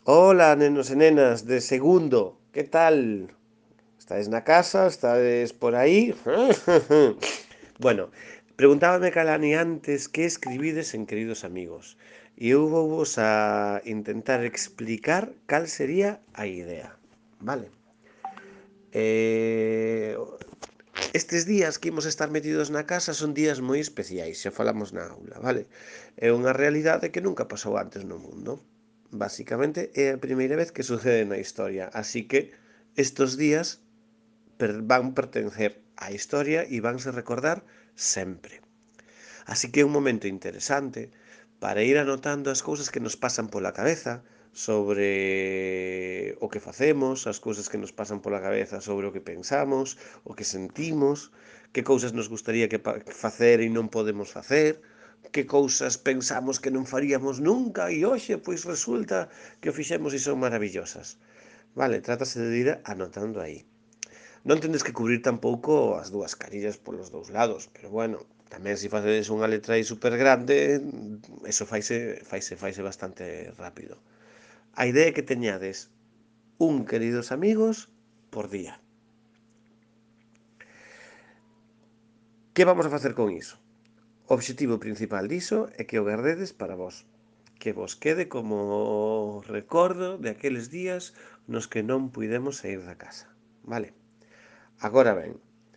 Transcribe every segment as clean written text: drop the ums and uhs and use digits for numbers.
Hola, nenos e nenas de segundo, que tal? Estáis na casa? Estáis por aí? Bueno, preguntábame Calani antes que escribides en Queridos Amigos e eu vos a intentar explicar cal sería a idea, vale? Eh, Estes días que imos estar metidos na casa son días moi especiais, xa falamos na aula, vale? É unha realidade que nunca pasou antes no mundo. Basicamente é a primeira vez que sucede na historia, así que estes días van pertencer á historia e vanse recordar sempre. Así que é un momento interesante para ir anotando as cousas que nos pasan pola cabeza sobre o que facemos, as cousas que nos pasan pola cabeza sobre o que pensamos, o que sentimos, que cousas nos gustaría facer e non podemos facer, que cousas pensamos que non faríamos nunca e hoxe pois resulta que o fixemos e son maravillosas. Vale, trátase de ir anotando aí. Non tendes que cubrir tampouco as dúas carillas polos dous lados, pero bueno, tamén se facedes unha letra aí super grande, eso faise bastante rápido. A idea é que teñades un queridos amigos por día. Que vamos a facer con iso? O obxectivo principal diso é que o gardedes para vos, que vos quede como recordo de aqueles días nos que non puidemos sair da casa, vale? Agora ben,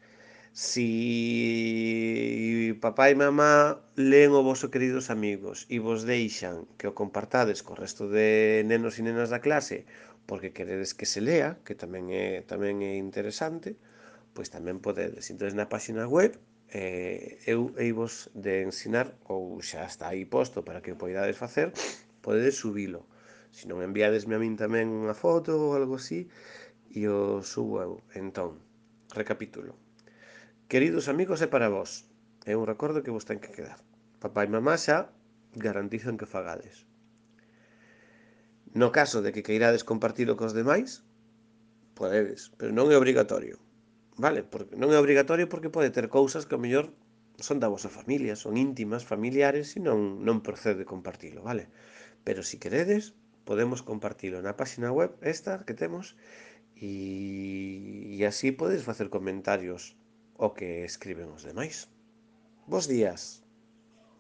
si papá e mamá leen o voso queridos amigos e vos deixan que o compartades co resto de nenos e nenas da clase porque queredes que se lea, que tamén é interesante, pois tamén podedes. Entón, na página web eu vos de ensinar, ou xa está aí posto para que o poidades facer, podedes subilo. Se non enviadesme a min tamén unha foto ou algo así, e o subo eu. Entón, recapitulo. Queridos amigos, é para vos. É un recordo que vos ten que quedar. Papá e mamá xa garantizan que fagades. No caso de que queirades compartilo cos demais, podedes, pero non é obrigatorio. Vale? Porque non é obrigatorio porque pode ter cousas que ao mellor son da vosa familia, son íntimas, familiares e non procede compartilo, vale? Pero se queredes, podemos compartilo na página web esta que temos e así podes facer comentarios o que escriben os demais. Bos días.